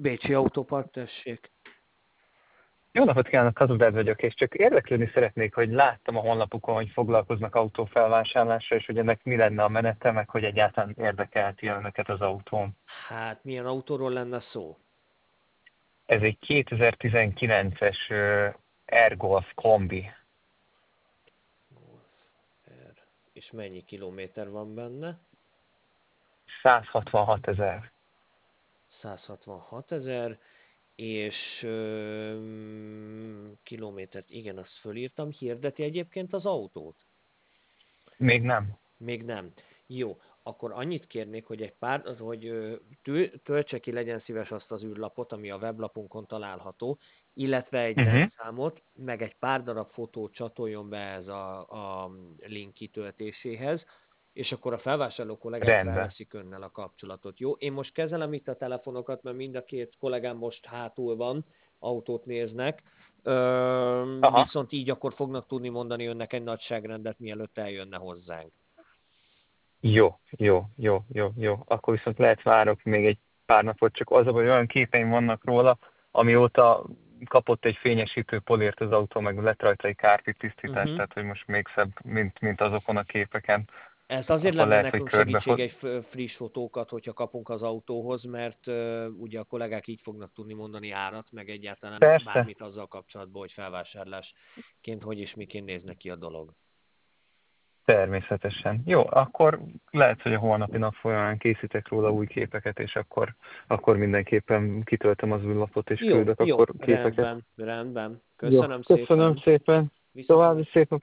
Bécsi Autópark, tessék. Jó napot kívánok, Kazudár vagyok, és csak érdeklődni szeretnék, hogy láttam a honlapukon, hogy foglalkoznak autófelvásárlással, és hogy ennek mi lenne a menete, meg hogy egyáltalán érdekelti önöket az autón. Hát milyen autóról lenne szó? Ez egy 2019-es Airgolf kombi. Golf R. És mennyi kilométer van benne? 166 000. 166 000, és kilométert, igen, azt fölírtam. Hirdeti egyébként az autót? Még nem. Még nem. Jó, akkor annyit kérnék, hogy töltse ki, legyen szíves azt az űrlapot, ami a weblapunkon található, illetve egy Uh-huh. rendszámot, meg egy pár darab fotót csatoljon be ez a link kitöltéséhez, és akkor a felvásárló kollégák Rendben. felveszik önnel a kapcsolatot. Jó, én most kezelem itt a telefonokat, mert mind a két kollégám most hátul van, autót néznek, Aha. viszont így akkor fognak tudni mondani önnek egy nagyságrendet, mielőtt eljönne hozzánk. Jó, jó, jó, jó, jó. Akkor viszont lehet várok még egy pár napot, csak az, hogy olyan képeim vannak róla, amióta kapott egy fényesítő polért az autó, meg lett rajta egy kárpit tisztítás, tehát hogy most még szebb, mint azokon a képeken. Ez azért Akkor lenne lehet, hogy nekünk segítség egy friss fotókat, hogyha kapunk az autóhoz, mert ugye a kollégák így fognak tudni mondani árat, meg egyáltalán Persze, bármit azzal kapcsolatban, hogy felvásárlásként hogy és miként néz neki a dolog. természetesen. Jó, akkor lehet, hogy a holnapi nap folyamán készítek róla új képeket, és akkor mindenképpen kitöltöm az űrlapot, és Jó, küldök jó, akkor képeket. rendben. Jó, Köszönöm köszönöm szépen. szépen. Viszont További szép napot.